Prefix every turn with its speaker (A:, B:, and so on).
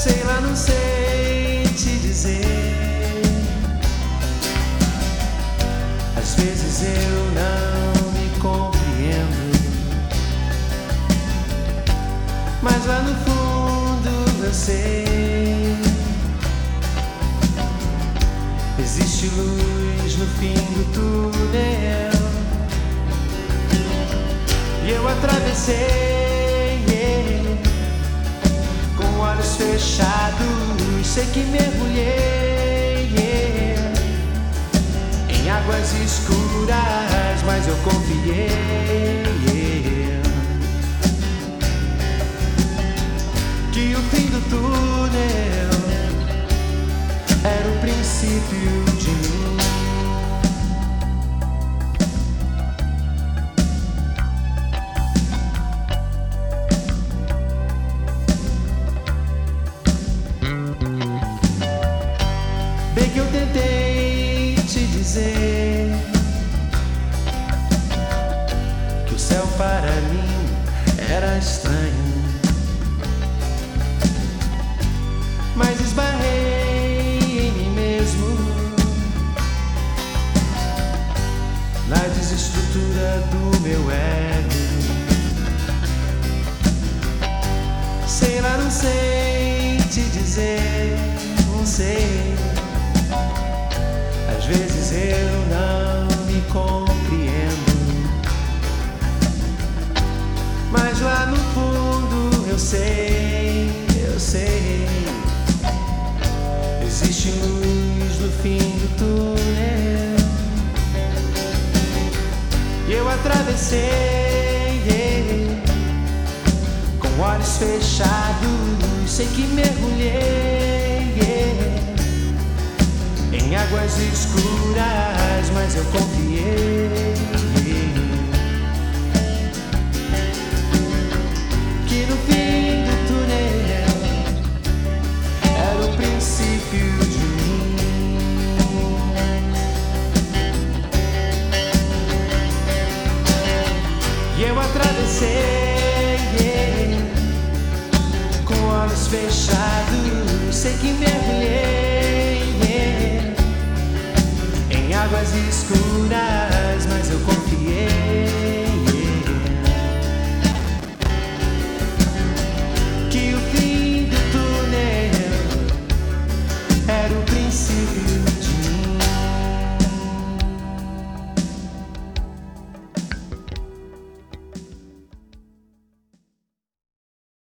A: Sei lá, não sei te dizer. Às vezes eu não me compreendo, mas lá no fundo eu sei. Existe luz no fim do túnel e eu atravessei, com olhos fechados. Sei que mergulhei em águas escuras, mas eu confiei que o fim do túnel era o princípio de mim. Bem que eu tentei te dizer que o céu para mim era estranho, mas esbarrei em mim mesmo, na desestrutura do meu ego. Sei lá, não sei te dizer, não sei. Às vezes eu não me compreendo, mas lá no fundo eu sei, eu sei. Existe luz no fim do túnel e eu atravessei, com olhos fechados. Sei que mergulhei em águas escuras, mas eu confiei que no fim do túnel era o princípio de mim. E eu atravessei, com olhos fechados. Sei que mergulhei em águas escuras,